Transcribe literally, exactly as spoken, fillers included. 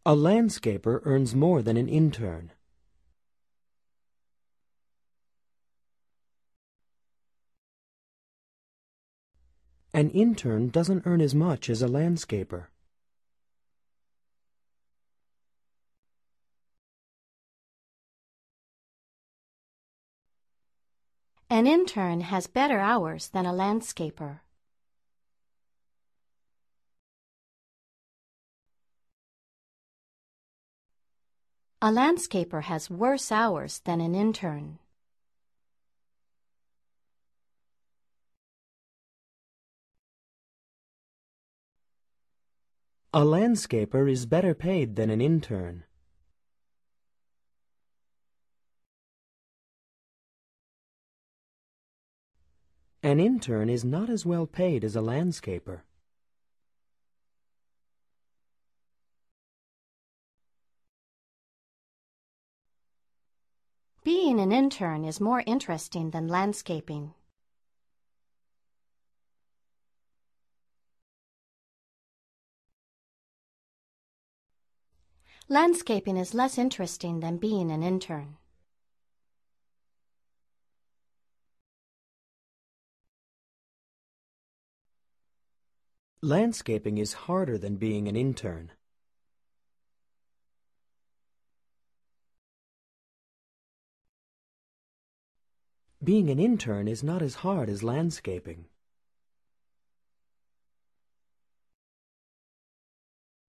A landscaper earns more than an intern. An intern doesn't earn as much as a landscaper. An intern has better hours than a landscaper. A landscaper has worse hours than an intern. A landscaper is better paid than an intern. An intern is not as well paid as a landscaper. Being an intern is more interesting than landscaping. Landscaping is less interesting than being an intern. Landscaping is harder than being an intern. Being an intern is not as hard as landscaping.